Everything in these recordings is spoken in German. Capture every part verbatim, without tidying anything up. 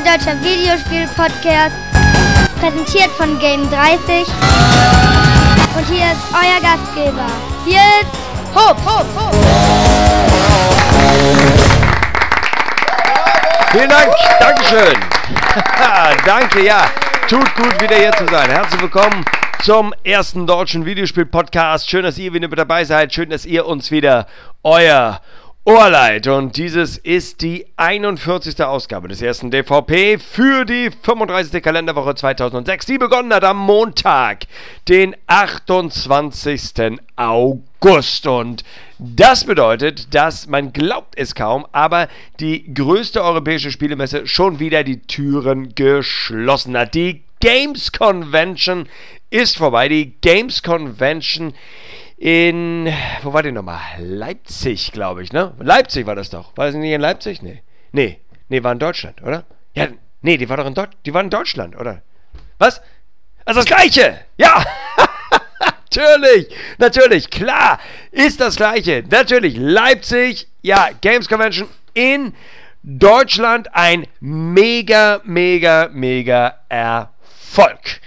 Deutscher Videospiel-Podcast, präsentiert von Game dreißig. Und hier ist euer Gastgeber. Hier ist Hopp, Hopp, Hopp. Vielen Dank, Dankeschön. Danke, ja. Tut gut, wieder hier zu sein. Herzlich willkommen zum ersten deutschen Videospiel-Podcast. Schön, dass ihr wieder mit dabei seid. Schön, dass ihr uns wieder euer Ohr leiht. Und dieses ist die einundvierzigste Ausgabe des ersten D V P für die fünfunddreißigste Kalenderwoche zweitausendsechs, die begonnen hat am Montag, den achtundzwanzigsten August. Und das bedeutet, dass, man glaubt es kaum, aber die größte europäische Spielemesse schon wieder die Türen geschlossen hat. Die Games Convention ist vorbei. Die Games Convention in, wo war die nochmal? Leipzig, glaube ich, ne? Leipzig war das doch. War das nicht in Leipzig? Nee. Nee, nee, war in Deutschland, oder? Ja, nee, die war doch in Deutschland. Die war in Deutschland, oder? Was? Also das Gleiche! Ja! Natürlich, natürlich, klar, ist das Gleiche. Natürlich, Leipzig, ja, Games Convention in Deutschland, ein mega, mega, mega Erfolg.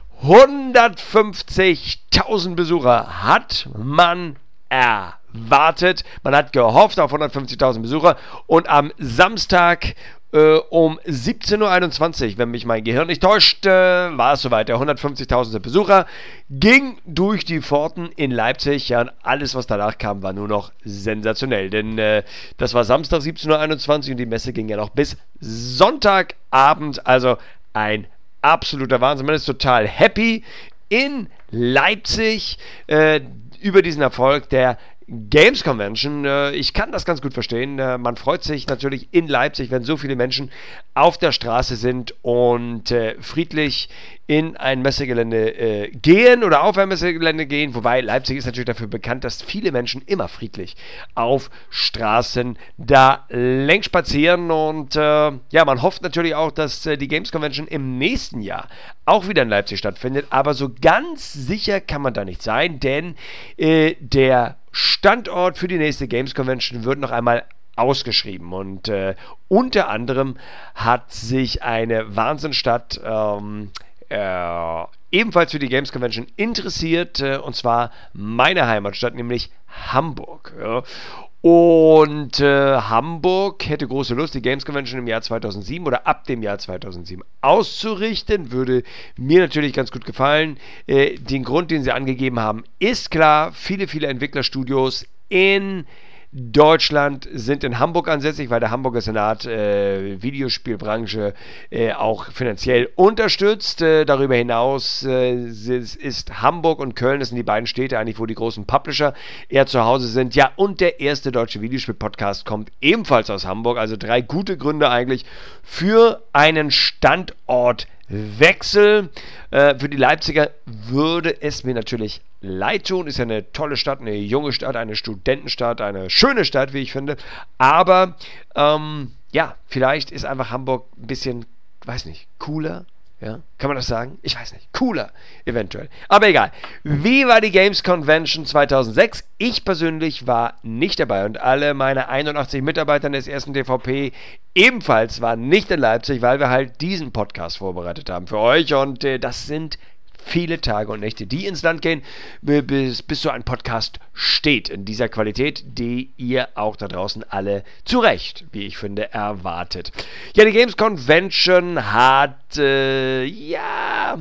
hundertfünfzigtausend Besucher hat man erwartet. Man hat gehofft auf hundertfünfzigtausend Besucher. Und am Samstag äh, um siebzehn Uhr einundzwanzig, wenn mich mein Gehirn nicht täuscht, äh, war es soweit. Der hundertfünfzigtausend Besucher ging durch die Pforten in Leipzig. Ja, und alles, was danach kam, war nur noch sensationell. Denn äh, das war Samstag siebzehn Uhr einundzwanzig und die Messe ging ja noch bis Sonntagabend. Also ein absoluter Wahnsinn. Man ist total happy in Leipzig äh, über diesen Erfolg der Games Convention. Äh, ich kann das ganz gut verstehen. Äh, man freut sich natürlich in Leipzig, wenn so viele Menschen auf der Straße sind und äh, friedlich in ein Messegelände äh, gehen oder auf ein Messegelände gehen. Wobei Leipzig ist natürlich dafür bekannt, dass viele Menschen immer friedlich auf Straßen da längs spazieren. Und äh, ja, man hofft natürlich auch, dass äh, die Games Convention im nächsten Jahr auch wieder in Leipzig stattfindet. Aber so ganz sicher kann man da nicht sein, denn äh, der Standort für die nächste Games Convention wird noch einmal ausgeschrieben. Und äh, unter anderem hat sich eine Wahnsinnsstadt ähm, Äh, ebenfalls für die Games Convention interessiert, äh, und zwar meine Heimatstadt, nämlich Hamburg. Ja. Und äh, Hamburg hätte große Lust, die Games Convention im Jahr zweitausendsieben oder ab dem Jahr zweitausendsieben auszurichten. Würde mir natürlich ganz gut gefallen. Äh, den Grund, den sie angegeben haben, ist klar. Viele, viele Entwicklerstudios in Deutschland sind in Hamburg ansässig, weil der Hamburger Senat äh, Videospielbranche äh, auch finanziell unterstützt. Äh, darüber hinaus äh, ist, ist Hamburg und Köln, das sind die beiden Städte eigentlich, wo die großen Publisher eher zu Hause sind. Ja, und der erste deutsche Videospiel-Podcast kommt ebenfalls aus Hamburg. Also drei gute Gründe eigentlich für einen Standortwechsel. Äh, für die Leipziger würde es mir natürlich leid tun. Ist ja eine tolle Stadt, eine junge Stadt, eine Studentenstadt, eine schöne Stadt, wie ich finde. Aber ähm, ja, vielleicht ist einfach Hamburg ein bisschen, weiß nicht, cooler. Ja, kann man das sagen? Ich weiß nicht. Cooler, eventuell. Aber egal. Wie war die Games Convention zweitausendsechs? Ich persönlich war nicht dabei und alle meine einundachtzig Mitarbeiter des ersten D V P ebenfalls waren nicht in Leipzig, weil wir halt diesen Podcast vorbereitet haben für euch. Und äh, das sind viele Tage und Nächte, die ins Land gehen, bis, bis so ein Podcast steht in dieser Qualität, die ihr auch da draußen alle zu Recht, wie ich finde, erwartet. Ja, die Games Convention hat, äh, ja,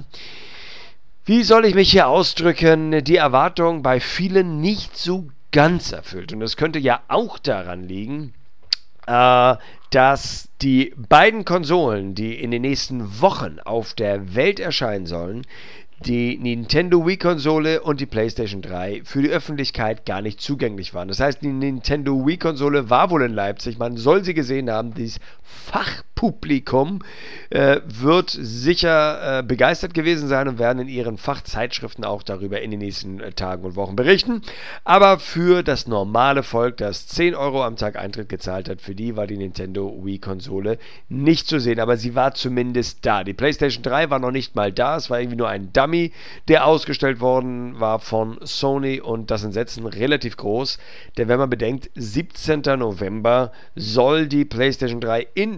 wie soll ich mich hier ausdrücken, die Erwartung bei vielen nicht so ganz erfüllt. Und das könnte ja auch daran liegen, äh, dass die beiden Konsolen, die in den nächsten Wochen auf der Welt erscheinen sollen, die Nintendo Wii-Konsole und die PlayStation drei für die Öffentlichkeit gar nicht zugänglich waren. Das heißt, die Nintendo Wii-Konsole war wohl in Leipzig, man soll sie gesehen haben. Dieses Fachpublikum äh, wird sicher äh, begeistert gewesen sein und werden in ihren Fachzeitschriften auch darüber in den nächsten äh, Tagen und Wochen berichten. Aber für das normale Volk, das zehn Euro am Tag Eintritt gezahlt hat, für die war die Nintendo Wii-Konsole nicht zu sehen. Aber sie war zumindest da. Die PlayStation drei war noch nicht mal da, es war irgendwie nur ein Dummy, der ausgestellt worden war von Sony, und das in Sätzen relativ groß, denn wenn man bedenkt, siebzehnten November soll die PlayStation drei in Deutschland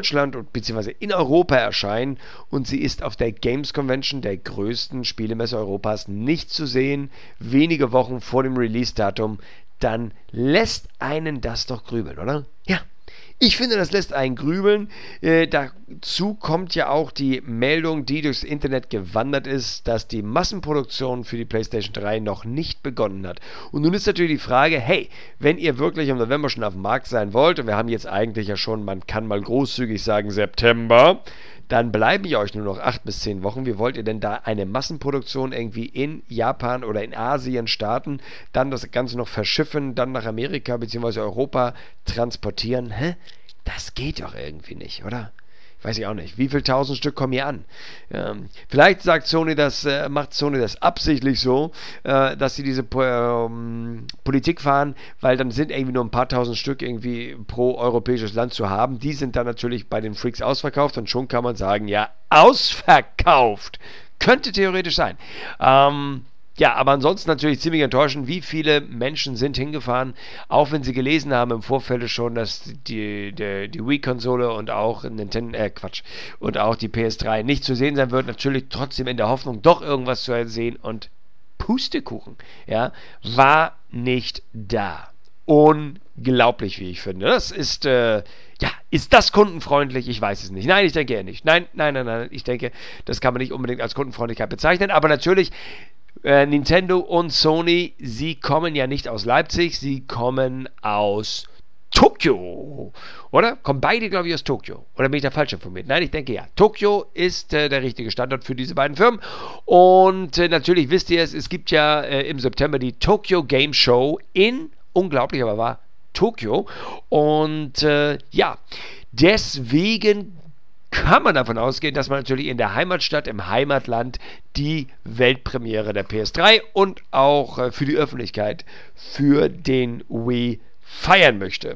Deutschland und beziehungsweise in Europa erscheinen und sie ist auf der Games Convention, der größten Spielemesse Europas, nicht zu sehen, wenige Wochen vor dem Release-Datum, dann lässt einen das doch grübeln, oder? Ja. Ich finde, das lässt einen grübeln. Äh, dazu kommt ja auch die Meldung, die durchs Internet gewandert ist, dass die Massenproduktion für die PlayStation drei noch nicht begonnen hat. Und nun ist natürlich die Frage, hey, wenn ihr wirklich im November schon auf dem Markt sein wollt, und wir haben jetzt eigentlich ja schon, man kann mal großzügig sagen, September, dann bleiben ja euch nur noch acht bis zehn Wochen. Wie wollt ihr denn da eine Massenproduktion irgendwie in Japan oder in Asien starten, dann das Ganze noch verschiffen, dann nach Amerika bzw. Europa transportieren? Hä? Das geht doch irgendwie nicht, oder? Weiß ich auch nicht. Wie viel tausend Stück kommen hier an? Ähm, vielleicht sagt Sony das, äh, macht Sony das absichtlich so, äh, dass sie diese ähm, Politik fahren, weil dann sind irgendwie nur ein paar tausend Stück irgendwie pro europäisches Land zu haben. Die sind dann natürlich bei den Freaks ausverkauft und schon kann man sagen, ja, ausverkauft. Könnte theoretisch sein. Ähm, Ja, aber ansonsten natürlich ziemlich enttäuschend, wie viele Menschen sind hingefahren, auch wenn sie gelesen haben im Vorfeld schon, dass die, die, die Wii-Konsole und auch Nintendo, äh Quatsch, und auch die P S drei nicht zu sehen sein wird, natürlich trotzdem in der Hoffnung, doch irgendwas zu sehen, und Pustekuchen, ja, war nicht da. Unglaublich, wie ich finde. Das ist, äh, ja, ist das kundenfreundlich? Ich weiß es nicht. Nein, ich denke eher nicht. Nein, nein, nein, nein, ich denke, das kann man nicht unbedingt als Kundenfreundlichkeit bezeichnen, aber natürlich, Äh, Nintendo und Sony, sie kommen ja nicht aus Leipzig, sie kommen aus Tokio, oder? Kommen beide, glaube ich, aus Tokio. Oder bin ich da falsch informiert? Nein, ich denke ja. Tokio ist äh, der richtige Standort für diese beiden Firmen. Und äh, natürlich wisst ihr es, es gibt ja äh, im September die Tokyo Game Show in, unglaublich aber wahr, Tokio. Und äh, ja, deswegen kann man davon ausgehen, dass man natürlich in der Heimatstadt, im Heimatland, die Weltpremiere der P S drei und auch äh, für die Öffentlichkeit für den Wii feiern möchte.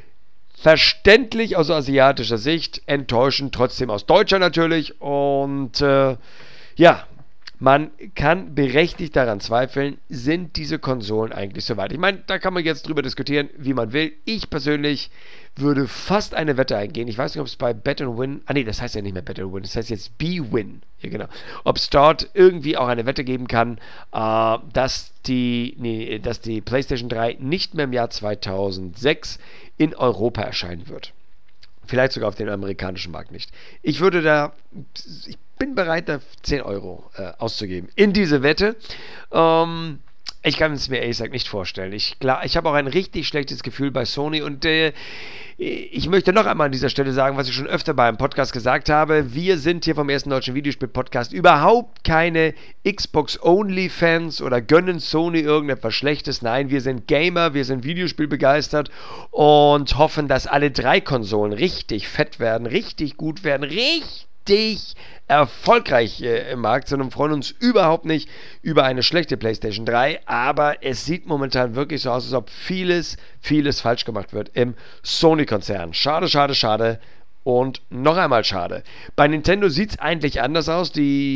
Verständlich aus asiatischer Sicht, enttäuschend trotzdem aus deutscher natürlich, und äh, ja, man kann berechtigt daran zweifeln, sind diese Konsolen eigentlich soweit? Ich meine, da kann man jetzt drüber diskutieren, wie man will. Ich persönlich würde fast eine Wette eingehen. Ich weiß nicht, ob es bei Bet and Win, ah nee, das heißt ja nicht mehr Bet and Win, das heißt jetzt B-Win, ja genau, ob es dort irgendwie auch eine Wette geben kann, äh, dass die, nee, dass die PlayStation drei nicht mehr im Jahr zweitausendsechs in Europa erscheinen wird. Vielleicht sogar auf dem amerikanischen Markt nicht. Ich würde da, ich bin bereit, da zehn Euro äh, auszugeben in diese Wette. Ähm, ich kann es mir ehrlich gesagt nicht vorstellen. Ich, ich habe auch ein richtig schlechtes Gefühl bei Sony, und äh, ich möchte noch einmal an dieser Stelle sagen, was ich schon öfter beim Podcast gesagt habe. Wir sind hier vom ersten deutschen Videospiel-Podcast überhaupt keine Xbox-Only-Fans oder gönnen Sony irgendetwas Schlechtes. Nein, wir sind Gamer, wir sind Videospielbegeistert und hoffen, dass alle drei Konsolen richtig fett werden, richtig gut werden, richtig erfolgreich äh, im Markt sind, und freuen uns überhaupt nicht über eine schlechte PlayStation drei, aber es sieht momentan wirklich so aus, als ob vieles, vieles falsch gemacht wird im Sony-Konzern. Schade, schade, schade und noch einmal schade. Bei Nintendo sieht es eigentlich anders aus.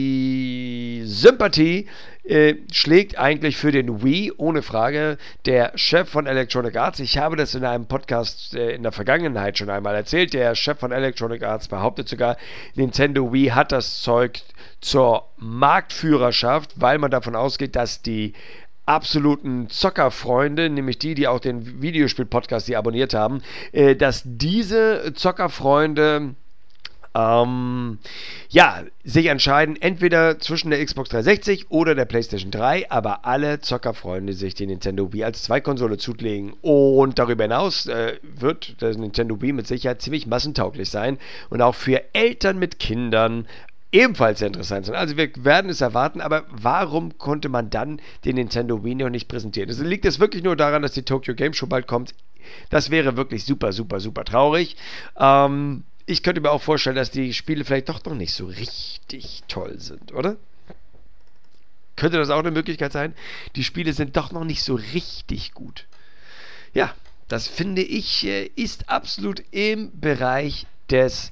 Die Sympathie äh, schlägt eigentlich für den Wii, ohne Frage. Der Chef von Electronic Arts, ich habe das in einem Podcast äh, in der Vergangenheit schon einmal erzählt, der Chef von Electronic Arts behauptet sogar, Nintendo Wii hat das Zeug zur Marktführerschaft, weil man davon ausgeht, dass die absoluten Zockerfreunde, nämlich die, die auch den Videospiel-Podcast die abonniert haben, äh, dass diese Zockerfreunde ähm, ja, sich entscheiden, entweder zwischen der Xbox dreihundertsechzig oder der PlayStation drei, aber alle Zockerfreunde sich die Nintendo Wii als Zweikonsole zulegen, und darüber hinaus äh, wird das Nintendo Wii mit Sicherheit ziemlich massentauglich sein und auch für Eltern mit Kindern ebenfalls sehr interessant sein. Also wir werden es erwarten, aber warum konnte man dann den Nintendo Wii noch nicht präsentieren? Also liegt es wirklich nur daran, dass die Tokyo Game Show bald kommt? Das wäre wirklich super, super, super traurig. Ähm, ich könnte mir auch vorstellen, dass die Spiele vielleicht doch noch nicht so richtig toll sind, oder? Könnte das auch eine Möglichkeit sein? Die Spiele sind doch noch nicht so richtig gut. Ja, das finde ich, ist absolut im Bereich des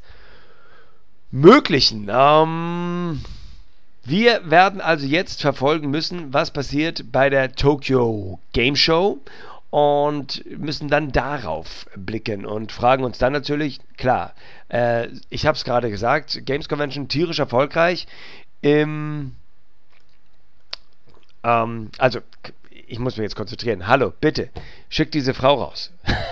Möglichen. Ähm, wir werden also jetzt verfolgen müssen, was passiert bei der Tokyo Game Show, und müssen dann darauf blicken und fragen uns dann natürlich, klar, äh, ich habe es gerade gesagt, Games Convention tierisch erfolgreich. Im, ähm, also, ich muss mich jetzt konzentrieren. Hallo, bitte, schick diese Frau raus.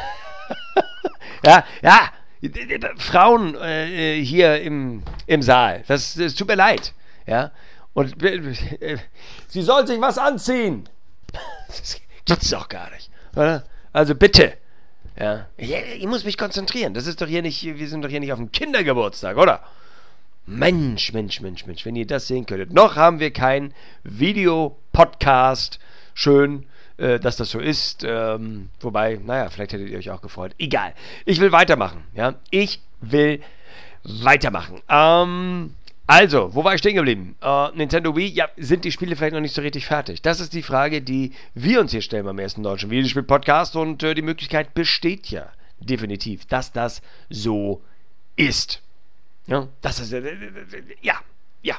ja, ja, Frauen äh, hier im, im Saal, das, das tut mir leid. Ja, und äh, sie soll sich was anziehen. Das gibt's doch gar nicht. Oder? Also bitte. Ja. Ich, ich muss mich konzentrieren. Das ist doch hier nicht, wir sind doch hier nicht auf dem Kindergeburtstag, oder? Mensch, Mensch, Mensch, Mensch, wenn ihr das sehen könntet. Noch haben wir kein Video-Podcast. Schön, äh, dass das so ist. Ähm, wobei, naja, vielleicht hättet ihr euch auch gefreut. Egal. Ich will weitermachen. Ja, ich will weitermachen. Ähm... Also, wo war ich stehen geblieben? Uh, Nintendo Wii, ja, sind die Spiele vielleicht noch nicht so richtig fertig? Das ist die Frage, die wir uns hier stellen beim ersten deutschen Videospiel-Podcast und äh, die Möglichkeit besteht ja definitiv, dass das so ist. Ja, das ist, äh, ja, ja.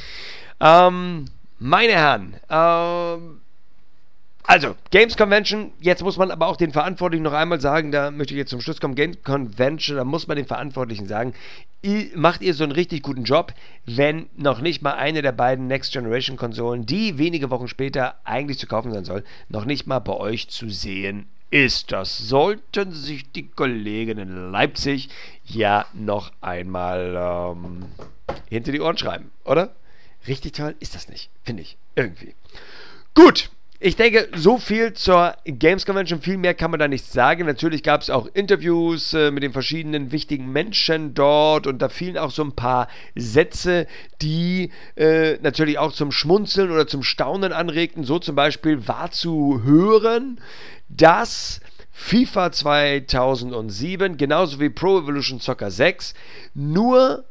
Ähm, meine Herren, ähm, also, Games Convention, jetzt muss man aber auch den Verantwortlichen noch einmal sagen, da möchte ich jetzt zum Schluss kommen, Games Convention, da muss man den Verantwortlichen sagen, ihr, macht ihr so einen richtig guten Job, wenn noch nicht mal eine der beiden Next-Generation-Konsolen, die wenige Wochen später eigentlich zu kaufen sein soll, noch nicht mal bei euch zu sehen ist. Das sollten sich die Kollegen in Leipzig ja noch einmal ähm, hinter die Ohren schreiben, oder? Richtig toll ist das nicht, finde ich, irgendwie. Gut. Ich denke, so viel zur Games Convention, viel mehr kann man da nicht sagen. Natürlich gab es auch Interviews äh, mit den verschiedenen wichtigen Menschen dort und da fielen auch so ein paar Sätze, die äh, natürlich auch zum Schmunzeln oder zum Staunen anregten. So zum Beispiel war zu hören, dass FIFA zweitausendsieben, genauso wie Pro Evolution Soccer sechs, nur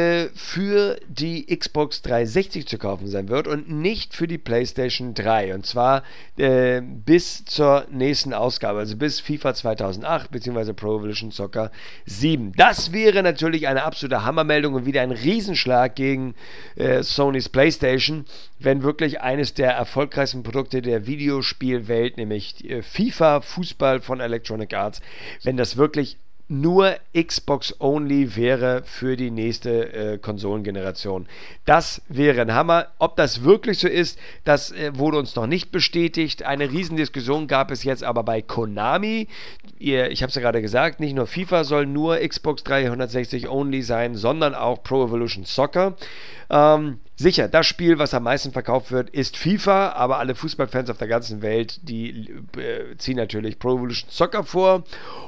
für die Xbox dreihundertsechzig zu kaufen sein wird und nicht für die PlayStation drei. Und zwar äh, bis zur nächsten Ausgabe, also bis FIFA zweitausendacht bzw. Pro Evolution Soccer sieben. Das wäre natürlich eine absolute Hammermeldung und wieder ein Riesenschlag gegen äh, Sonys PlayStation, wenn wirklich eines der erfolgreichsten Produkte der Videospielwelt, nämlich äh, FIFA, Fußball von Electronic Arts, wenn das wirklich nur Xbox-only wäre für die nächste äh, Konsolengeneration. Das wäre ein Hammer. Ob das wirklich so ist, das äh, wurde uns noch nicht bestätigt. Eine Riesendiskussion gab es jetzt aber bei Konami. Ihr, ich habe es ja gerade gesagt, nicht nur FIFA soll nur Xbox dreihundertsechzig only sein, sondern auch Pro Evolution Soccer. Ähm, sicher, das Spiel, was am meisten verkauft wird, ist FIFA, aber alle Fußballfans auf der ganzen Welt, die äh, ziehen natürlich Pro Evolution Soccer vor.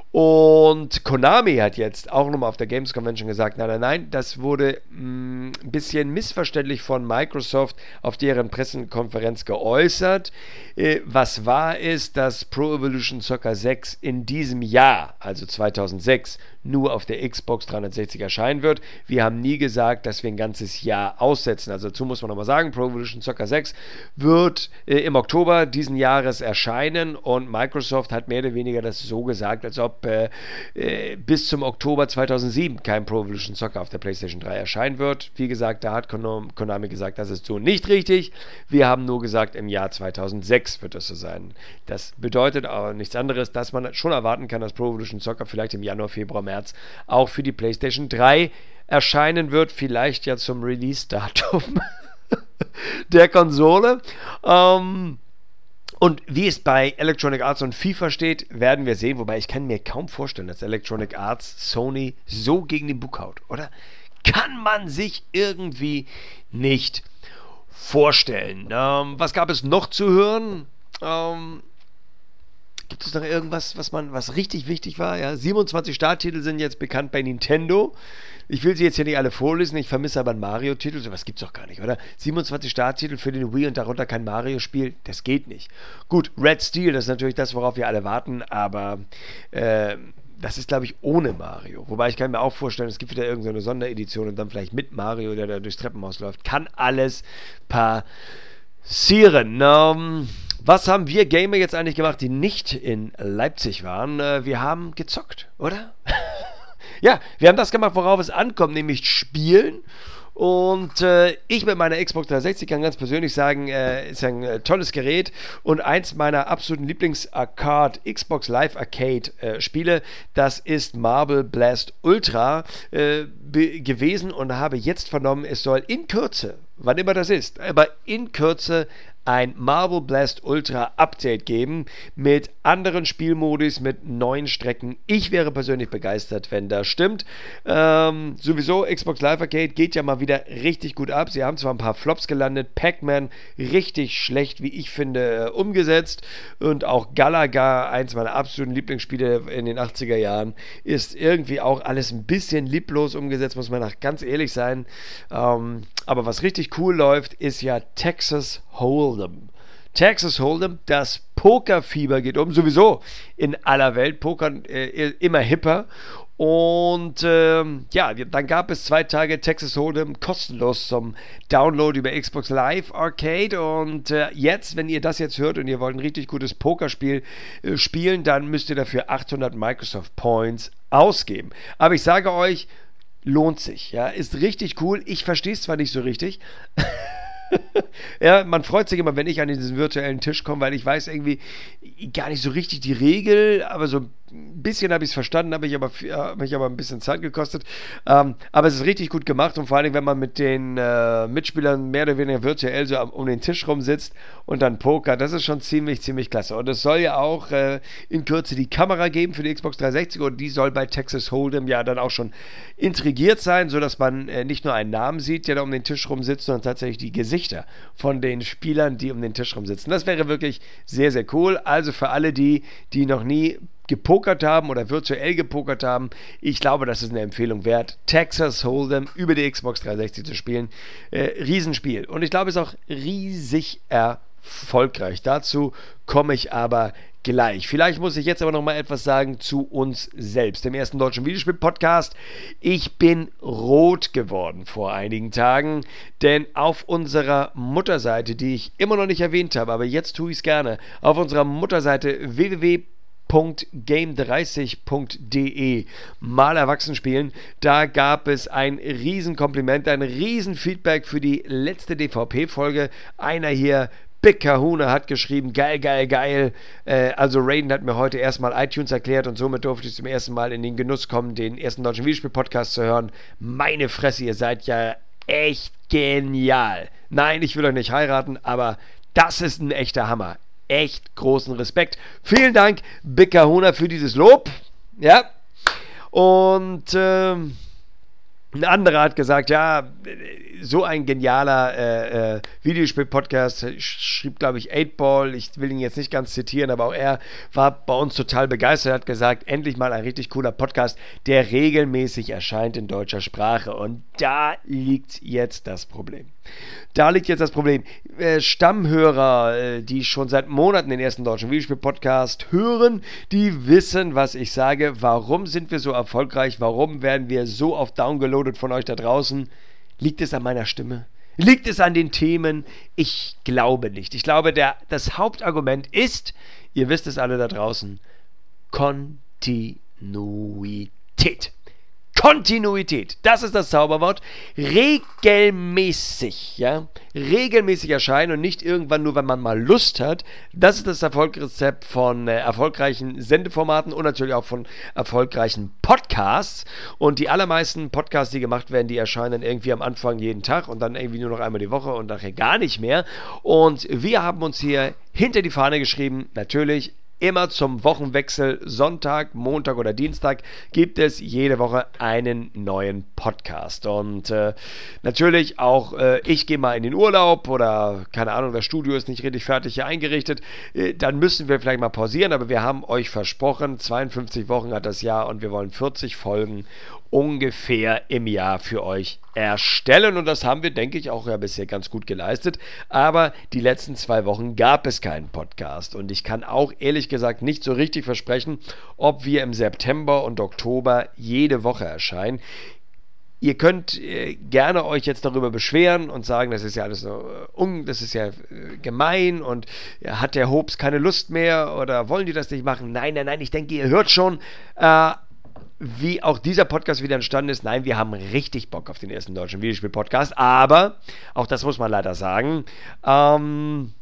Und Konami hat jetzt auch nochmal auf der Games Convention gesagt, nein, nein, nein, das wurde mh, ein bisschen missverständlich von Microsoft auf deren Pressekonferenz geäußert. Äh, was wahr ist, dass Pro Evolution Soccer sechs in diesem Jahr, also zweitausendsechs, nur auf der Xbox dreihundertsechzig erscheinen wird. Wir haben nie gesagt, dass wir ein ganzes Jahr aussetzen. Also dazu muss man nochmal sagen, Pro Evolution Soccer sechs wird äh, im Oktober diesen Jahres erscheinen und Microsoft hat mehr oder weniger das so gesagt, als ob äh, äh, bis zum Oktober zweitausendsieben kein Pro Evolution Soccer auf der PlayStation drei erscheinen wird. Wie gesagt, da hat Konami gesagt, das ist so nicht richtig. Wir haben nur gesagt, im Jahr zweitausendsechs wird das so sein. Das bedeutet aber nichts anderes, dass man schon erwarten kann, dass Pro Evolution Soccer vielleicht im Januar, Februar, März auch für die PlayStation drei erscheinen wird, vielleicht ja zum Release-Datum der Konsole. Ähm, und wie es bei Electronic Arts und FIFA steht, werden wir sehen, wobei ich kann mir kaum vorstellen, dass Electronic Arts Sony so gegen den Bug haut, oder? Kann man sich irgendwie nicht vorstellen. Ähm, was gab es noch zu hören? Ähm, Gibt es noch irgendwas, was man, was richtig wichtig war? Ja, siebenundzwanzig Starttitel sind jetzt bekannt bei Nintendo. Ich will sie jetzt hier nicht alle vorlesen, ich vermisse aber einen Mario-Titel. Sowas gibt es doch gar nicht, oder? siebenundzwanzig Starttitel für den Wii und darunter kein Mario-Spiel, das geht nicht. Gut, Red Steel, das ist natürlich das, worauf wir alle warten, aber äh, das ist, glaube ich, ohne Mario. Wobei ich kann mir auch vorstellen, es gibt wieder irgendeine Sonderedition und dann vielleicht mit Mario, der da durchs Treppenhaus läuft. Kann alles passieren. Ähm... Was haben wir Gamer jetzt eigentlich gemacht, die nicht in Leipzig waren? Wir haben gezockt, oder? Ja, wir haben das gemacht, worauf es ankommt, nämlich spielen. Und äh, ich mit meiner Xbox dreihundertsechzig kann ganz persönlich sagen, äh, ist ein äh, tolles Gerät und eins meiner absoluten Lieblings-Arcade, Xbox Live Arcade äh, Spiele, das ist Marble Blast Ultra äh, gewesen und habe jetzt vernommen, es soll in Kürze, wann immer das ist, aber in Kürze ein Marble Blast Ultra Update geben mit anderen Spielmodus, mit neuen Strecken. Ich wäre persönlich begeistert, wenn das stimmt. Ähm, sowieso, Xbox Live Arcade geht ja mal wieder richtig gut ab. Sie haben zwar ein paar Flops gelandet, Pac-Man richtig schlecht, wie ich finde, umgesetzt und auch Galaga, eins meiner absoluten Lieblingsspiele in den achtziger Jahren, ist irgendwie auch alles ein bisschen lieblos umgesetzt, muss man auch ganz ehrlich sein. Ähm, aber was richtig cool läuft, ist ja Texas Hold'em. Texas Hold'em, das Pokerfieber geht um, sowieso in aller Welt, Poker äh, immer hipper. Und ähm, ja, dann gab es zwei Tage Texas Hold'em kostenlos zum Download über Xbox Live Arcade. Und äh, jetzt, wenn ihr das jetzt hört und ihr wollt ein richtig gutes Pokerspiel äh, spielen, dann müsst ihr dafür achthundert Microsoft Points ausgeben. Aber ich sage euch, lohnt sich, ja, ist richtig cool. Ich verstehe es zwar nicht so richtig. Ja, man freut sich immer, wenn ich an diesen virtuellen Tisch komme, weil ich weiß irgendwie gar nicht so richtig die Regel, aber so ein bisschen habe ich es verstanden, habe ich aber, hab mich aber ein bisschen Zeit gekostet. Ähm, aber es ist richtig gut gemacht und vor allem, wenn man mit den äh, Mitspielern mehr oder weniger virtuell so um den Tisch rum sitzt und dann Poker, das ist schon ziemlich, ziemlich klasse. Und es soll ja auch äh, in Kürze die Kamera geben für die Xbox dreihundertsechzig und die soll bei Texas Hold'em ja dann auch schon intrigiert sein, sodass man äh, nicht nur einen Namen sieht, der da um den Tisch rum sitzt, sondern tatsächlich die Gesichter von den Spielern, die um den Tisch rum sitzen. Das wäre wirklich sehr, sehr cool. Also für alle die, die noch nie gepokert haben oder virtuell gepokert haben, ich glaube, das ist eine Empfehlung wert, Texas Hold'em über die Xbox dreihundertsechzig zu spielen. Äh, Riesenspiel. Und ich glaube, es ist auch riesig erfolgreich. Dazu komme ich aber gleich. Vielleicht muss ich jetzt aber noch mal etwas sagen zu uns selbst, dem ersten deutschen Videospiel-Podcast. Ich bin rot geworden vor einigen Tagen, denn auf unserer Mutterseite, die ich immer noch nicht erwähnt habe, aber jetzt tue ich es gerne, auf unserer Mutterseite w w w punkt game dreißig punkt de mal erwachsen spielen. Da gab es ein Riesenkompliment, ein Riesenfeedback für die letzte D V P-Folge. Einer hier, Big Kahuna, hat geschrieben, geil, geil, geil. Äh, also Raiden hat mir heute erstmal iTunes erklärt und somit durfte ich zum ersten Mal in den Genuss kommen, den ersten deutschen Videospiel-Podcast zu hören. Meine Fresse, ihr seid ja echt genial. Nein, ich will euch nicht heiraten, aber das ist ein echter Hammer. Echt großen Respekt. Vielen Dank, Big Kahuna, für dieses Lob. Ja. Und ähm, ein anderer hat gesagt, ja, so ein genialer äh, äh, Videospiel-Podcast, schrieb, glaube ich, acht Ball, ich will ihn jetzt nicht ganz zitieren, aber auch er war bei uns total begeistert, hat gesagt, endlich mal ein richtig cooler Podcast, der regelmäßig erscheint in deutscher Sprache. Und da liegt jetzt das Problem. Da liegt jetzt das Problem. Äh, Stammhörer, äh, die schon seit Monaten den ersten deutschen Videospiel-Podcast hören, die wissen, was ich sage. Warum sind wir so erfolgreich? Warum werden wir so oft downgeloadet von euch da draußen? Liegt es an meiner Stimme? Liegt es an den Themen? Ich glaube nicht. Ich glaube, der, das Hauptargument ist, ihr wisst es alle da draußen, Kontinuität. Kontinuität, das ist das Zauberwort. Regelmäßig, ja, regelmäßig erscheinen und nicht irgendwann nur, wenn man mal Lust hat. Das ist das Erfolgsrezept von äh, erfolgreichen Sendeformaten und natürlich auch von erfolgreichen Podcasts. Und die allermeisten Podcasts, die gemacht werden, die erscheinen irgendwie am Anfang jeden Tag und dann irgendwie nur noch einmal die Woche und nachher gar nicht mehr. Und wir haben uns hier hinter die Fahne geschrieben, natürlich, immer zum Wochenwechsel, Sonntag, Montag oder Dienstag, gibt es jede Woche einen neuen Podcast. Und äh, natürlich auch, äh, ich gehe mal in den Urlaub oder, keine Ahnung, das Studio ist nicht richtig fertig hier eingerichtet. Äh, dann müssen wir vielleicht mal pausieren, aber wir haben euch versprochen, zweiundfünfzig Wochen hat das Jahr und wir wollen vierzig Folgen ungefähr im Jahr für euch erstellen und das haben wir, denke ich, auch ja bisher ganz gut geleistet, aber die letzten zwei Wochen gab es keinen Podcast und ich kann auch ehrlich gesagt nicht so richtig versprechen, ob wir im September und Oktober jede Woche erscheinen. Ihr könnt äh, gerne euch jetzt darüber beschweren und sagen, das ist ja alles so, äh, un, das ist ja äh, gemein und äh, hat der Hobbs keine Lust mehr oder wollen die das nicht machen? Nein, nein, nein, ich denke, ihr hört schon, äh, wie auch dieser Podcast wieder entstanden ist. Nein, wir haben richtig Bock auf den ersten deutschen Videospiel-Podcast, aber, auch das muss man leider sagen, ähm,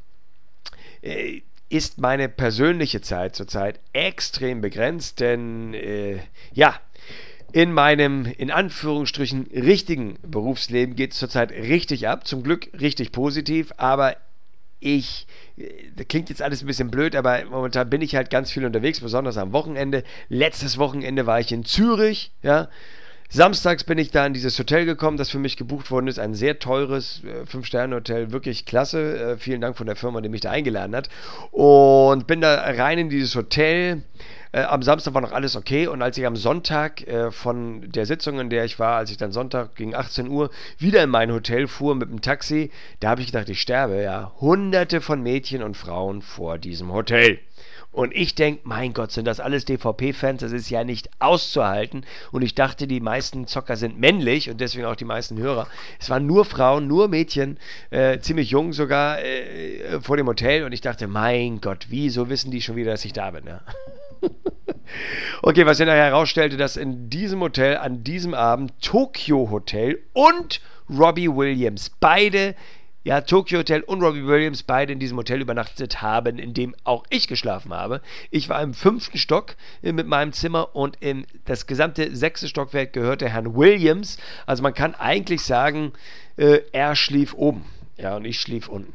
ist meine persönliche Zeit zurzeit extrem begrenzt, denn, äh, ja, in meinem, in Anführungsstrichen, richtigen Berufsleben geht es zurzeit richtig ab, zum Glück richtig positiv, aber ich, das klingt jetzt alles ein bisschen blöd, aber momentan bin ich halt ganz viel unterwegs, besonders am Wochenende. Letztes Wochenende war ich in Zürich, ja. Samstags bin ich da in dieses Hotel gekommen, das für mich gebucht worden ist. Ein sehr teures äh, fünf Sterne Hotel, wirklich klasse. Äh, vielen Dank von der Firma, die mich da eingeladen hat. Und bin da rein in dieses Hotel. Äh, am Samstag war noch alles okay und als ich am Sonntag äh, von der Sitzung, in der ich war, als ich dann Sonntag gegen achtzehn Uhr wieder in mein Hotel fuhr mit dem Taxi, da habe ich gedacht, ich sterbe, ja. Hunderte von Mädchen und Frauen vor diesem Hotel. Und ich denke, mein Gott, sind das alles D V P-Fans, das ist ja nicht auszuhalten. Und ich dachte, die meisten Zocker sind männlich und deswegen auch die meisten Hörer. Es waren nur Frauen, nur Mädchen, äh, ziemlich jung sogar, äh, vor dem Hotel. Und ich dachte, mein Gott, wieso wissen die schon wieder, dass ich da bin, ja? Okay, was sich nachher herausstellte, dass in diesem Hotel an diesem Abend Tokyo Hotel und Robbie Williams, beide, ja, Tokyo Hotel und Robbie Williams, beide in diesem Hotel übernachtet haben, in dem auch ich geschlafen habe. Ich war im fünften Stock äh, mit meinem Zimmer und in das gesamte sechste Stockwerk gehörte Herrn Williams. Also man kann eigentlich sagen, äh, er schlief oben, ja, und ich schlief unten.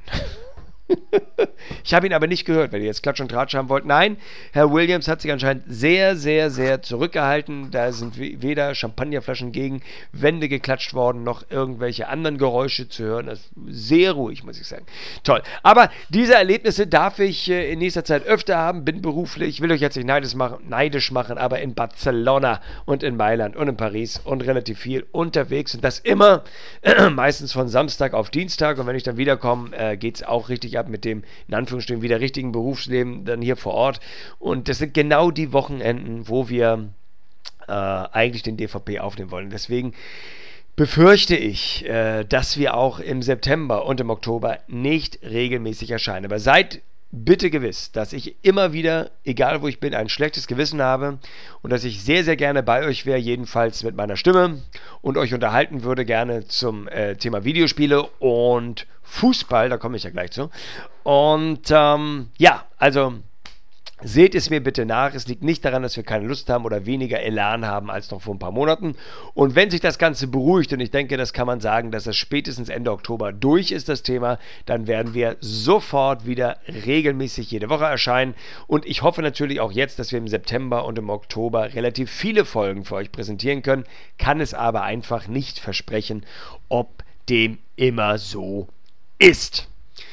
Ich habe ihn aber nicht gehört, weil ihr jetzt Klatsch und Tratsch haben wollt. Nein, Herr Williams hat sich anscheinend sehr, sehr, sehr zurückgehalten. Da sind weder Champagnerflaschen gegen Wände geklatscht worden, noch irgendwelche anderen Geräusche zu hören. Das ist sehr ruhig, muss ich sagen. Toll. Aber diese Erlebnisse darf ich äh, in nächster Zeit öfter haben. Bin beruflich, will euch jetzt nicht neidisch machen, neidisch machen, aber in Barcelona und in Mailand und in Paris und relativ viel unterwegs. Und das immer äh, meistens von Samstag auf Dienstag. Und wenn ich dann wiederkomme, äh, geht es auch richtig ab mit dem, in Anführungsstrichen, wieder richtigen Berufsleben dann hier vor Ort. Und das sind genau die Wochenenden, wo wir äh, eigentlich den D V P aufnehmen wollen. Deswegen befürchte ich, äh, dass wir auch im September und im Oktober nicht regelmäßig erscheinen. Aber seid bitte gewiss, dass ich immer wieder, egal wo ich bin, ein schlechtes Gewissen habe und dass ich sehr, sehr gerne bei euch wäre, jedenfalls mit meiner Stimme und euch unterhalten würde gerne zum äh, Thema Videospiele und Fußball, da komme ich ja gleich zu. Und ähm, ja, also seht es mir bitte nach. Es liegt nicht daran, dass wir keine Lust haben oder weniger Elan haben als noch vor ein paar Monaten. Und wenn sich das Ganze beruhigt, und ich denke, das kann man sagen, dass das spätestens Ende Oktober durch ist, das Thema, dann werden wir sofort wieder regelmäßig jede Woche erscheinen. Und ich hoffe natürlich auch jetzt, dass wir im September und im Oktober relativ viele Folgen für euch präsentieren können, kann es aber einfach nicht versprechen, ob dem immer so ist.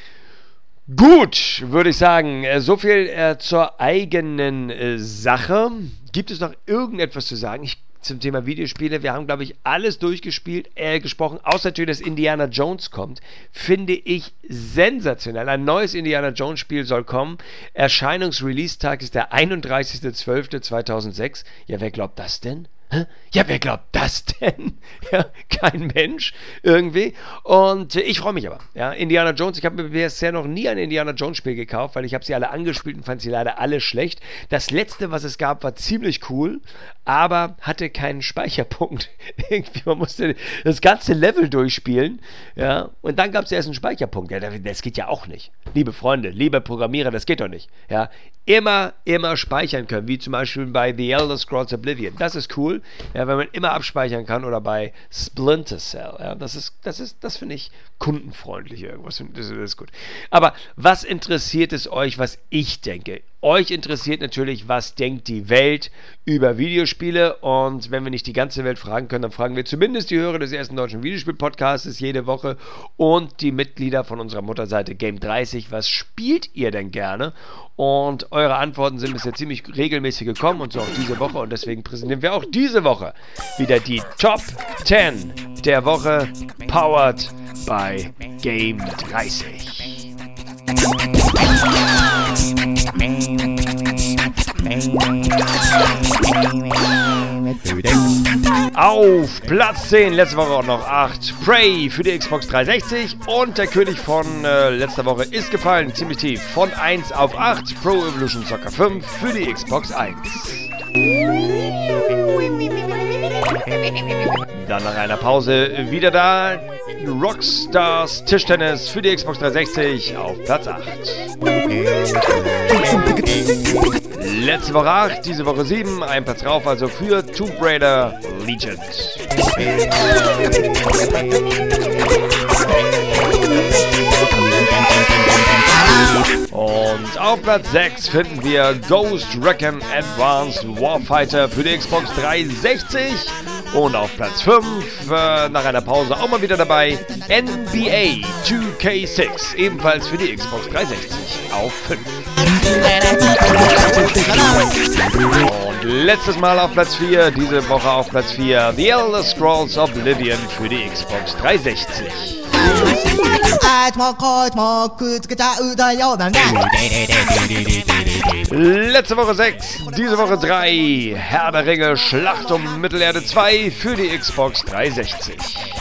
Gut, würde ich sagen, so viel äh, zur eigenen äh, Sache. Gibt es noch irgendetwas zu sagen ich, zum Thema Videospiele? Wir haben, glaube ich, alles durchgespielt, äh, gesprochen, außer natürlich, dass Indiana Jones kommt. Finde ich sensationell. Ein neues Indiana Jones Spiel soll kommen. Erscheinungs-Release-Tag ist der einunddreißigster zwölfter zweitausendsechs. Ja, wer glaubt das denn? Ja, wer glaubt das denn? Ja, kein Mensch irgendwie. Und äh, ich freue mich aber. Ja, Indiana Jones, ich habe mir bisher noch nie ein Indiana Jones Spiel gekauft, weil ich habe sie alle angespielt und fand sie leider alle schlecht. Das letzte, was es gab, war ziemlich cool, aber hatte keinen Speicherpunkt. Irgendwie, man musste das ganze Level durchspielen, ja, und dann gab es erst einen Speicherpunkt. Ja, das geht ja auch nicht. Liebe Freunde, liebe Programmierer, das geht doch nicht. Ja, immer, immer speichern können, wie zum Beispiel bei The Elder Scrolls Oblivion. Das ist cool, ja, wenn man immer abspeichern kann, oder bei Splinter Cell. Ja, das ist, das ist, das finde ich kundenfreundlich irgendwas. Das, das ist gut. Aber was interessiert es euch, was ich denke? Euch interessiert natürlich, was denkt die Welt über Videospiele, und wenn wir nicht die ganze Welt fragen können, dann fragen wir zumindest die Hörer des ersten deutschen Videospiel-Podcasts jede Woche und die Mitglieder von unserer Mutterseite Game dreißig. Was spielt ihr denn gerne? Und eure Antworten sind bisher ziemlich regelmäßig gekommen, und so auch diese Woche, und deswegen präsentieren wir auch diese Woche wieder die Top zehn der Woche, powered by Game dreißig. Auf Platz zehn, letzte Woche auch noch acht, Prey für die Xbox dreihundertsechzig, und der König von äh, letzter Woche ist gefallen, ziemlich tief, von eins auf acht, Pro Evolution Soccer fünf für die Xbox eins. Dann nach einer Pause wieder da. Rockstars Tischtennis für die Xbox dreihundertsechzig auf Platz acht. Letzte Woche acht, diese Woche sieben, ein Platz rauf, also für Tomb Raider Legend. Und auf Platz sechs finden wir Ghost Recon Advanced Warfighter für die Xbox dreihundertsechzig. Und auf Platz fünf, äh, nach einer Pause auch mal wieder dabei, N B A zwei K sechs, ebenfalls für die Xbox dreihundertsechzig auf fünf. Und letztes Mal auf Platz vier, diese Woche auf Platz vier, The Elder Scrolls Oblivion für die Xbox dreihundertsechzig. Letzte Woche sechs, diese Woche drei, Herr der Ringe, Schlacht um Mittelerde zwei für die Xbox dreihundertsechzig.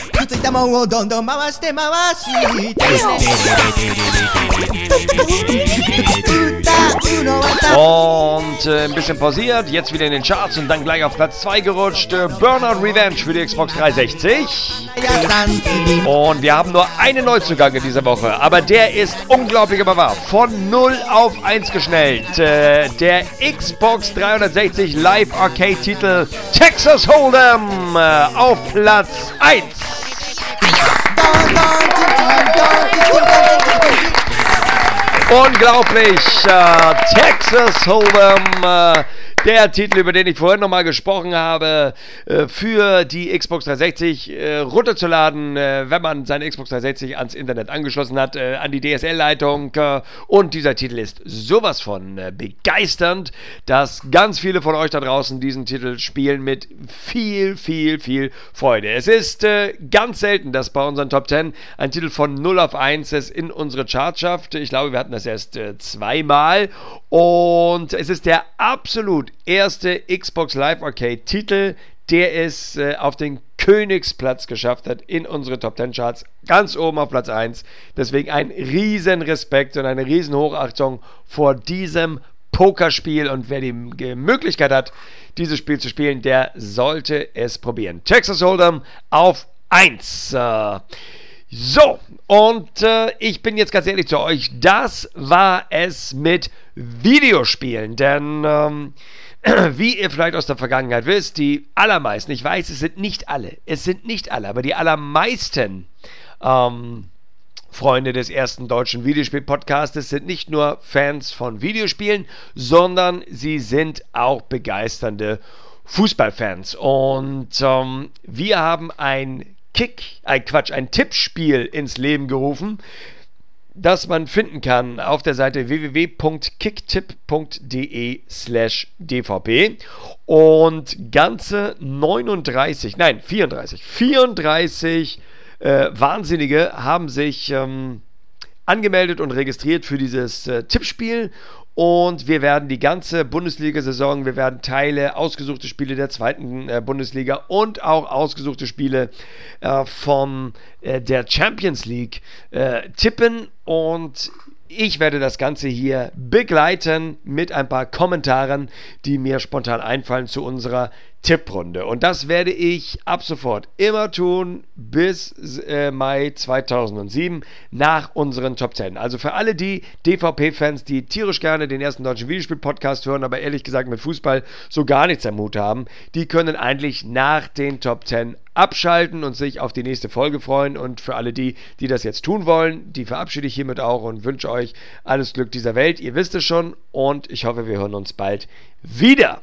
Und äh, ein bisschen pausiert, jetzt wieder in den Charts und dann gleich auf Platz zwei gerutscht. Äh, Burnout Revenge für die Xbox dreihundertsechzig. Und wir haben nur einen Neuzugang in dieser Woche, aber der ist unglaublich aber wahr. Von null auf eins geschnellt. Äh, der Xbox dreihundertsechzig Live Arcade Titel Texas Hold'em äh, auf Platz eins. Unglaublich, äh, Texas Hold'em, äh, der Titel, über den ich vorhin nochmal gesprochen habe, äh, für die Xbox dreihundertsechzig äh, runterzuladen, äh, wenn man seine Xbox dreihundertsechzig ans Internet angeschlossen hat, äh, an die D S L-Leitung. Äh, und dieser Titel ist sowas von äh, begeisternd, dass ganz viele von euch da draußen diesen Titel spielen mit viel, viel, viel Freude. Es ist äh, ganz selten, dass bei unseren Top zehn ein Titel von null auf eins es in unsere Charts schafft. Ich glaube, wir hatten das erst äh, zweimal. Und es ist der absolut erste Xbox Live Arcade Titel, der es äh, auf den Königsplatz geschafft hat in unsere Top zehn Charts, ganz oben auf Platz eins. Deswegen ein riesen Respekt und eine riesen Hochachtung vor diesem Pokerspiel, und wer die Möglichkeit hat, dieses Spiel zu spielen, der sollte es probieren. Texas Hold'em auf eins. Äh, So, und äh, ich bin jetzt ganz ehrlich zu euch, das war es mit Videospielen, denn ähm, wie ihr vielleicht aus der Vergangenheit wisst, die allermeisten, ich weiß, es sind nicht alle, es sind nicht alle, aber die allermeisten ähm, Freunde des ersten deutschen Videospiel-Podcastes sind nicht nur Fans von Videospielen, sondern sie sind auch begeisternde Fußballfans. Und ähm, wir haben ein Kick, ein Quatsch, ein Tippspiel ins Leben gerufen, das man finden kann auf der Seite w w w punkt kicktipp punkt d e slash d v p, und ganze neununddreißig, nein, vierunddreißig, vierunddreißig äh, Wahnsinnige haben sich ähm, angemeldet und registriert für dieses äh, Tippspiel. Und wir werden die ganze Bundesliga-Saison, wir werden Teile, ausgesuchte Spiele der zweiten äh, Bundesliga und auch ausgesuchte Spiele äh, von äh, der Champions League äh, tippen. Und ich werde das Ganze hier begleiten mit ein paar Kommentaren, die mir spontan einfallen zu unserer Tipprunde. Und das werde ich ab sofort immer tun bis äh, Mai zweitausendsieben nach unseren Top zehn. Also für alle die D V P-Fans, die tierisch gerne den ersten deutschen Videospiel-Podcast hören, aber ehrlich gesagt mit Fußball so gar nichts am Hut haben, die können eigentlich nach den Top zehn abschalten und sich auf die nächste Folge freuen. Und für alle die, die das jetzt tun wollen, die verabschiede ich hiermit auch und wünsche euch alles Glück dieser Welt. Ihr wisst es schon, und ich hoffe, wir hören uns bald wieder.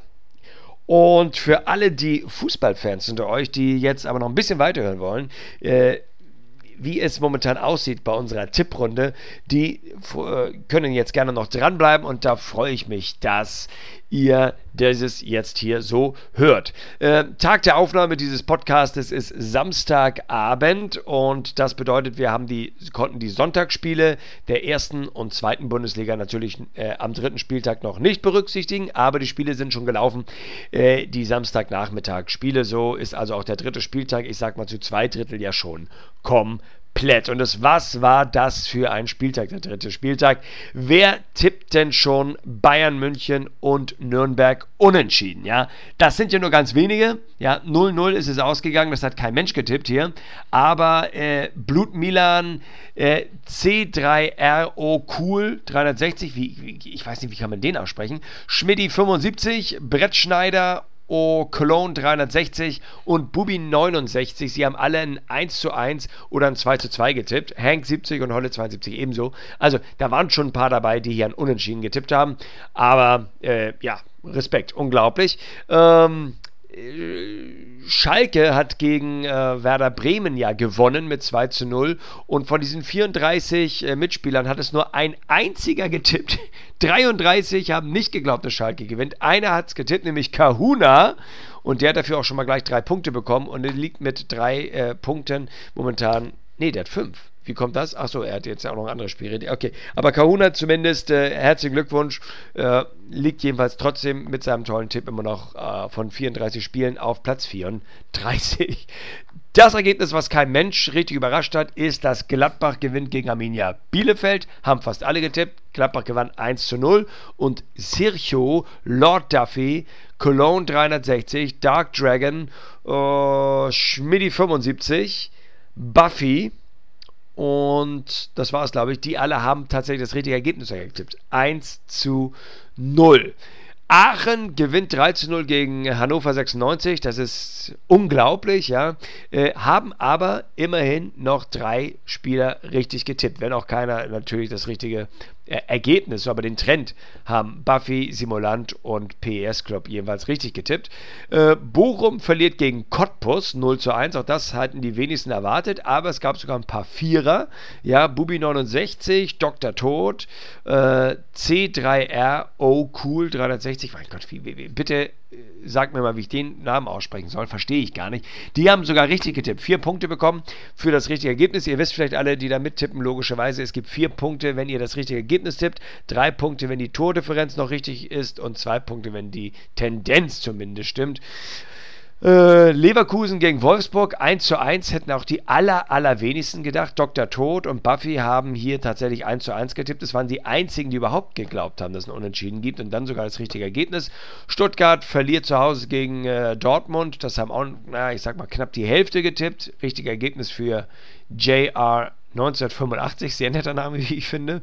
Und für alle die Fußballfans unter euch, die jetzt aber noch ein bisschen weiterhören wollen, äh, wie es momentan aussieht bei unserer Tipprunde, die äh, können jetzt gerne noch dranbleiben, und da freue ich mich, dass ihr dieses jetzt hier so hört. Äh, Tag der Aufnahme dieses Podcastes ist Samstagabend, und das bedeutet, wir haben die, konnten die Sonntagsspiele der ersten und zweiten Bundesliga natürlich äh, am dritten Spieltag noch nicht berücksichtigen, aber die Spiele sind schon gelaufen, äh, die Samstagnachmittagsspiele, so ist also auch der dritte Spieltag, ich sag mal zu zwei Drittel ja schon komplett. komplett. Und das, was war das für ein Spieltag, der dritte Spieltag? Wer tippt denn schon Bayern München und Nürnberg unentschieden? Ja, das sind ja nur ganz wenige. Ja, null null ist es ausgegangen, das hat kein Mensch getippt hier. Aber äh, Blut Milan, äh, C drei R O Cool dreihundertsechzig, wie, wie, ich weiß nicht, wie kann man den aussprechen? Schmidti fünfundsiebzig, Brett Schneider, O Cologne dreihundertsechzig und Bubi neunundsechzig. Sie haben alle ein eins zu eins oder ein zwei zu zwei getippt. Hank siebzig und Holle zweiundsiebzig ebenso. Also da waren schon ein paar dabei, die hier ein Unentschieden getippt haben. Aber äh, ja, Respekt, unglaublich. Ähm, Schalke hat gegen äh, Werder Bremen ja gewonnen mit zwei zu null und von diesen vierunddreißig äh, Mitspielern hat es nur ein einziger getippt. dreiunddreißig haben nicht geglaubt, dass Schalke gewinnt. Einer hat es getippt, nämlich Kahuna, und der hat dafür auch schon mal gleich drei Punkte bekommen und er liegt mit drei äh, Punkten momentan, nee, der hat fünf. Wie kommt das? Achso, er hat jetzt ja auch noch ein anderes Spiel. Okay, aber Kahuna zumindest, äh, herzlichen Glückwunsch, äh, liegt jedenfalls trotzdem mit seinem tollen Tipp immer noch äh, von vierunddreißig Spielen auf Platz vierunddreißig. Das Ergebnis, was kein Mensch richtig überrascht hat, ist, dass Gladbach gewinnt gegen Arminia Bielefeld. Haben fast alle getippt. Gladbach gewann eins zu null und Sergio, Lord Duffy, Cologne dreihundertsechzig, Dark Dragon, äh, Schmidti fünfundsiebzig, Buffy, und das war es, glaube ich. Die alle haben tatsächlich das richtige Ergebnis getippt. eins zu null. Aachen gewinnt drei zu null gegen Hannover sechsundneunzig. Das ist unglaublich, ja. Äh, haben aber immerhin noch drei Spieler richtig getippt. Wenn auch keiner natürlich das richtige äh, Ergebnis, aber den Trend haben Buffy, Simolant und P E S Club jeweils richtig getippt. Äh, Bochum verliert gegen Cottbus null zu eins. Auch das hatten die wenigsten erwartet, aber es gab sogar ein paar Vierer. Ja, Bubi neunundsechzig, Doktor Tod, äh, C drei R O Cool dreihundertsechzig. Mein Gott, wie, wie, wie, bitte sag mir mal, wie ich den Namen aussprechen soll. Verstehe ich gar nicht. Die haben sogar richtig getippt. Vier Punkte bekommen für das richtige Ergebnis. Ihr wisst vielleicht alle, die da mittippen, logischerweise, es gibt vier Punkte, wenn ihr das richtige Ergebnis tippt. Drei Punkte, wenn die Tordifferenz noch richtig ist und zwei Punkte, wenn die Tendenz zumindest stimmt. Äh, Leverkusen gegen Wolfsburg eins zu eins, hätten auch die aller, allerwenigsten gedacht. Doktor Tod und Buffy haben hier tatsächlich eins zu eins getippt. Das waren die einzigen, die überhaupt geglaubt haben, dass es ein Unentschieden gibt und dann sogar das richtige Ergebnis. Stuttgart verliert zu Hause gegen äh, Dortmund. Das haben auch, naja, ich sag mal, knapp die Hälfte getippt. Richtiges Ergebnis für J R neunzehnhundertfünfundachtzig. Sehr netter Name, wie ich finde.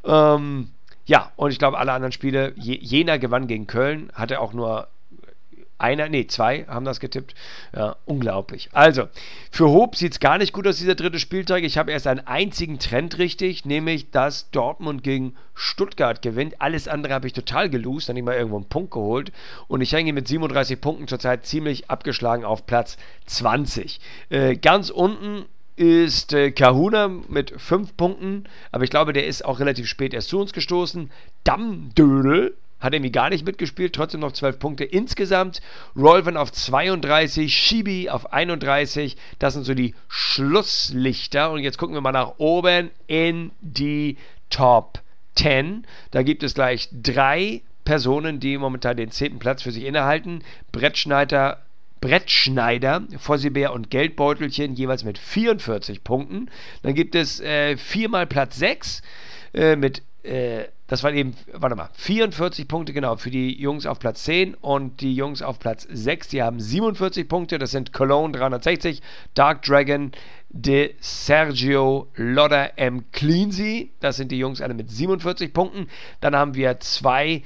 Ähm, ja, und ich glaube, alle anderen Spiele, Jena gewann gegen Köln, hatte auch nur Einer, nee, zwei haben das getippt. Ja, unglaublich. Also, für Hoop sieht es gar nicht gut aus, dieser dritte Spieltag. Ich habe erst einen einzigen Trend richtig, nämlich, dass Dortmund gegen Stuttgart gewinnt. Alles andere habe ich total gelost, dann nicht mal irgendwo einen Punkt geholt. Und ich hänge mit siebenunddreißig Punkten zurzeit ziemlich abgeschlagen auf Platz zwanzig. Äh, ganz unten ist äh, Kahuna mit fünf Punkten, aber ich glaube, der ist auch relativ spät erst zu uns gestoßen. Dammdödel hat irgendwie gar nicht mitgespielt, trotzdem noch zwölf Punkte insgesamt. Rolven auf zweiunddreißig, Shibi auf einunddreißig. Das sind so die Schlusslichter. Und jetzt gucken wir mal nach oben in die Top zehn. Da gibt es gleich drei Personen, die momentan den zehnten Platz für sich innehalten. Brett Schneider, Brett Schneider, Fossibär und Geldbeutelchen jeweils mit vierundvierzig Punkten. Dann gibt es äh, viermal Platz sechs äh, mit äh, das waren eben, warte mal, vierundvierzig Punkte, genau, für die Jungs auf Platz zehn und die Jungs auf Platz sechs, die haben siebenundvierzig Punkte, das sind Cologne dreihundertsechzig, Dark Dragon, de Sergio, Lodder M. Cleansey, das sind die Jungs alle mit siebenundvierzig Punkten. Dann haben wir zwei,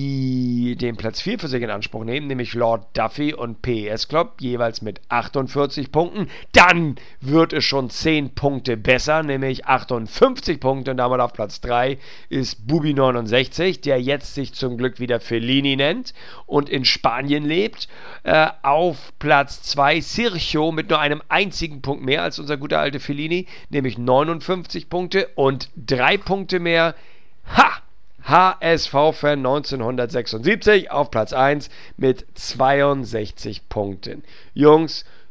die den Platz vier für sich in Anspruch nehmen, nämlich Lord Duffy und P E S Club, jeweils mit achtundvierzig Punkten. Dann wird es schon zehn Punkte besser, nämlich achtundfünfzig Punkte, und damit auf Platz drei ist Bubi neunundsechzig, der jetzt sich zum Glück wieder Fellini nennt und in Spanien lebt. Äh, auf Platz zwei Sergio mit nur einem einzigen Punkt mehr als unser guter alter Fellini, nämlich neunundfünfzig Punkte und drei Punkte mehr. Ha! H S V-Fan neunzehnhundertsechsundsiebzig auf Platz eins mit zweiundsechzig Punkten. Jungs,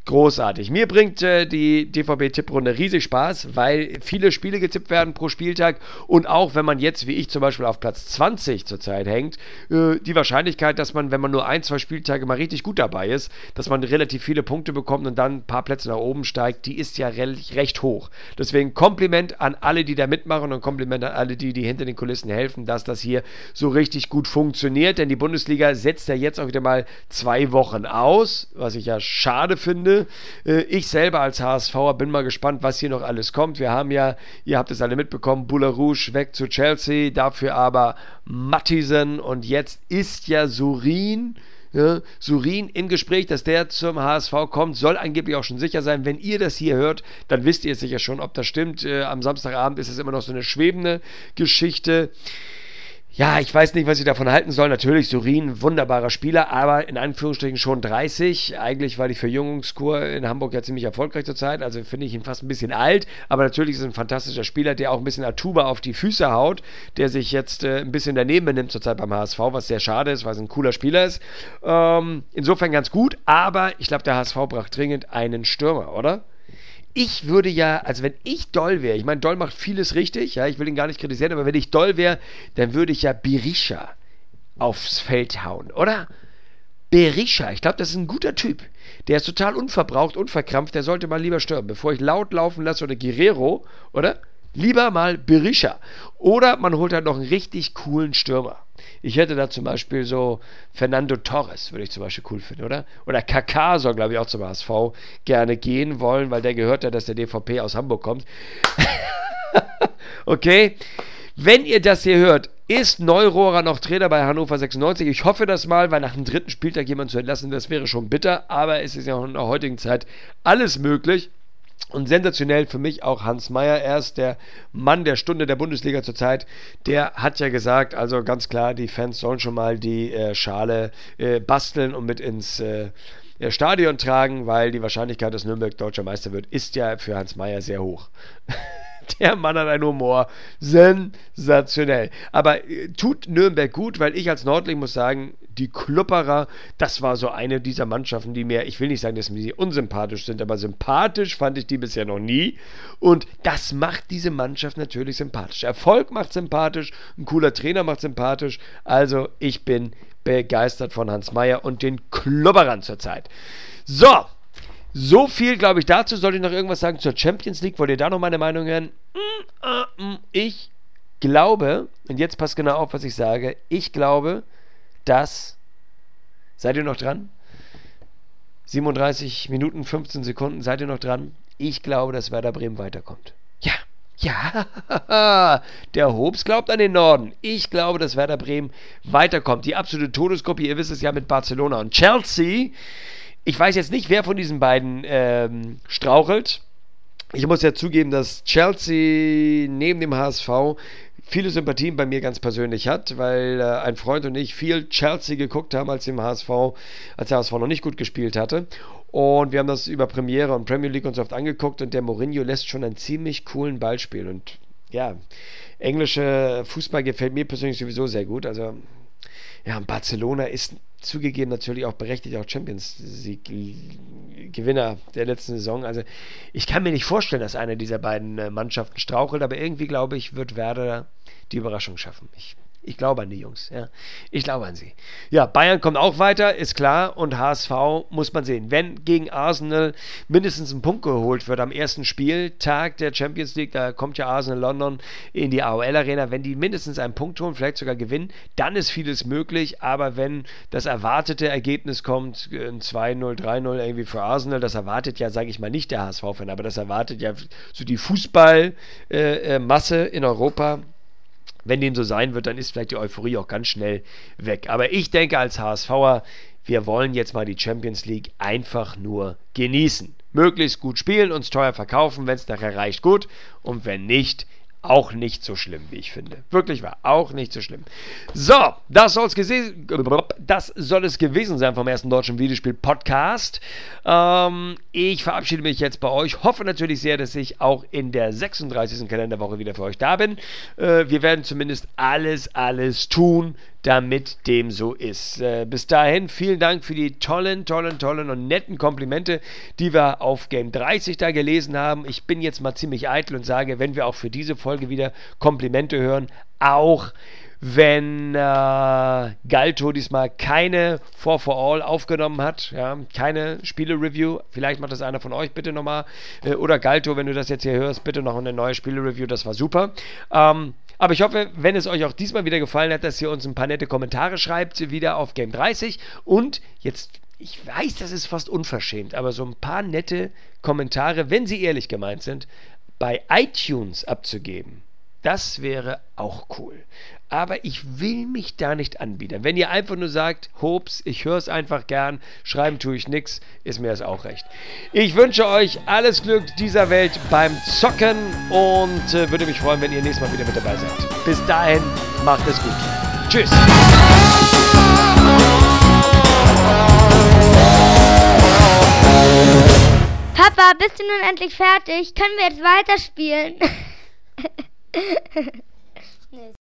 großartig. Mir bringt äh, die D V B-Tipprunde riesig Spaß, weil viele Spiele getippt werden pro Spieltag und auch wenn man jetzt, wie ich zum Beispiel, auf Platz zwanzig zurzeit hängt, äh, die Wahrscheinlichkeit, dass man, wenn man nur ein, zwei Spieltage mal richtig gut dabei ist, dass man relativ viele Punkte bekommt und dann ein paar Plätze nach oben steigt, die ist ja re- recht hoch. Deswegen Kompliment an alle, die da mitmachen und Kompliment an alle, die, die hinter den Kulissen helfen, dass das hier so richtig gut funktioniert, denn die Bundesliga setzt ja jetzt auch wieder mal zwei Wochen aus, was ich ja schade finde. Ich selber als HSVer bin mal gespannt, was hier noch alles kommt. Wir haben ja, ihr habt es alle mitbekommen, Boularouche weg zu Chelsea, dafür aber Mattisen und jetzt ist ja Surin, ja, Surin im Gespräch, dass der zum H S V kommt, soll angeblich auch schon sicher sein. Wenn ihr das hier hört, dann wisst ihr es sicher schon, ob das stimmt. Äh, am Samstagabend ist es immer noch so eine schwebende Geschichte. Ja, ich weiß nicht, was ich davon halten soll. Natürlich, Surin, wunderbarer Spieler, aber in Anführungsstrichen schon dreißig. Eigentlich war die Verjüngungskur in Hamburg ja ziemlich erfolgreich zurzeit, also finde ich ihn fast ein bisschen alt, aber natürlich ist er ein fantastischer Spieler, der auch ein bisschen Atuba auf die Füße haut, der sich jetzt äh, ein bisschen daneben benimmt zurzeit beim H S V, was sehr schade ist, weil es ein cooler Spieler ist. Ähm, insofern ganz gut, aber ich glaube, der H S V braucht dringend einen Stürmer, oder? Ich würde ja, also wenn ich Doll wäre, ich meine, Doll macht vieles richtig, ja, ich will ihn gar nicht kritisieren, aber wenn ich Doll wäre, dann würde ich ja Berisha aufs Feld hauen, oder? Berisha, ich glaube, das ist ein guter Typ. Der ist total unverbraucht, unverkrampft, der sollte mal lieber sterben, bevor ich laut laufen lasse oder Guerrero, oder? Lieber mal Berisha. Oder man holt halt noch einen richtig coolen Stürmer. Ich hätte da zum Beispiel so Fernando Torres, würde ich zum Beispiel cool finden, oder? Oder Kaká soll, glaube ich, auch zum H S V gerne gehen wollen, weil der gehört ja, dass der D V P aus Hamburg kommt. Okay, wenn ihr das hier hört, ist Neurohrer noch Trainer bei Hannover sechsundneunzig? Ich hoffe das mal, weil nach dem dritten Spieltag jemanden zu entlassen, das wäre schon bitter, aber es ist ja auch in der heutigen Zeit alles möglich. Und sensationell für mich auch Hans Meyer, er ist der Mann der Stunde der Bundesliga zurzeit, der hat ja gesagt, also ganz klar, die Fans sollen schon mal die äh, Schale äh, basteln und mit ins äh, Stadion tragen, weil die Wahrscheinlichkeit, dass Nürnberg deutscher Meister wird, ist ja für Hans Meyer sehr hoch. Der Mann hat einen Humor. Sensationell. Aber äh, tut Nürnberg gut, weil ich als Nordling muss sagen, die Klupperer, das war so eine dieser Mannschaften, die mir, ich will nicht sagen, dass mir die unsympathisch sind, aber sympathisch fand ich die bisher noch nie. Und das macht diese Mannschaft natürlich sympathisch. Erfolg macht sympathisch, ein cooler Trainer macht sympathisch. Also ich bin begeistert von Hans Meyer und den Klubberern zurzeit. So. So viel, glaube ich, dazu. Soll ich noch irgendwas sagen zur Champions League? Wollt ihr da noch meine Meinung hören? Ich glaube, und jetzt passt genau auf, was ich sage, ich glaube, dass, seid ihr noch dran? siebenunddreißig Minuten, fünfzehn Sekunden, seid ihr noch dran? Ich glaube, dass Werder Bremen weiterkommt. Ja, ja, der Hobbs glaubt an den Norden. Ich glaube, dass Werder Bremen weiterkommt. Die absolute Todesgruppe, ihr wisst es ja, mit Barcelona und Chelsea. Ich weiß jetzt nicht, wer von diesen beiden ähm, strauchelt. Ich muss ja zugeben, dass Chelsea neben dem H S V viele Sympathien bei mir ganz persönlich hat, weil äh, ein Freund und ich viel Chelsea geguckt haben, als dem H S V, als der H S V noch nicht gut gespielt hatte. Und wir haben das über Premiere und Premier League uns oft angeguckt und der Mourinho lässt schon einen ziemlich coolen Ball spielen. Und ja, englische Fußball gefällt mir persönlich sowieso sehr gut. Also ja, Barcelona ist zugegeben natürlich auch berechtigt, auch Champions League Gewinner der letzten Saison. Also ich kann mir nicht vorstellen, dass eine dieser beiden Mannschaften strauchelt, aber irgendwie glaube ich, wird Werder die Überraschung schaffen. Ich Ich glaube an die Jungs, ja. Ich glaube an sie. Ja, Bayern kommt auch weiter, ist klar. Und H S V muss man sehen. Wenn gegen Arsenal mindestens ein Punkt geholt wird am ersten Spieltag der Champions League, da kommt ja Arsenal London in die A O L Arena, wenn die mindestens einen Punkt holen, vielleicht sogar gewinnen, dann ist vieles möglich. Aber wenn das erwartete Ergebnis kommt, ein zwei null, drei null irgendwie für Arsenal, das erwartet ja, sage ich mal, nicht der H S V-Fan, aber das erwartet ja so die Fußballmasse äh, äh, in Europa. Wenn dem so sein wird, dann ist vielleicht die Euphorie auch ganz schnell weg. Aber ich denke als HSVer, wir wollen jetzt mal die Champions League einfach nur genießen. Möglichst gut spielen, uns teuer verkaufen, wenn es nachher reicht, gut. Und wenn nicht, auch nicht so schlimm, wie ich finde. Wirklich wahr, auch nicht so schlimm. So, das, soll's gese- das soll es gewesen sein vom ersten deutschen Videospiel-Podcast. Ähm, ich verabschiede mich jetzt bei euch. Hoffe natürlich sehr, dass ich auch in der sechsunddreißigsten Kalenderwoche wieder für euch da bin. Äh, wir werden zumindest alles, alles tun, damit dem so ist. Äh, bis dahin, vielen Dank für die tollen, tollen, tollen und netten Komplimente, die wir auf Game dreißig da gelesen haben. Ich bin jetzt mal ziemlich eitel und sage, wenn wir auch für diese Folge wieder Komplimente hören, auch wenn äh, Galto diesmal keine four for All aufgenommen hat, ja, keine Spiele-Review, vielleicht macht das einer von euch bitte nochmal, äh, oder Galto, wenn du das jetzt hier hörst, bitte noch eine neue Spiele-Review, das war super. Ähm, aber ich hoffe, wenn es euch auch diesmal wieder gefallen hat, dass ihr uns ein paar nette Kommentare schreibt, wieder auf Game dreißig und jetzt, ich weiß, das ist fast unverschämt, aber so ein paar nette Kommentare, wenn sie ehrlich gemeint sind, bei iTunes abzugeben. Das wäre auch cool. Aber ich will mich da nicht anbieten. Wenn ihr einfach nur sagt, Hops, ich höre es einfach gern, schreiben tue ich nix, ist mir das auch recht. Ich wünsche euch alles Glück dieser Welt beim Zocken und äh, würde mich freuen, wenn ihr nächstes Mal wieder mit dabei seid. Bis dahin, macht es gut. Tschüss. Papa, bist du nun endlich fertig? Können wir jetzt weiterspielen? Nee.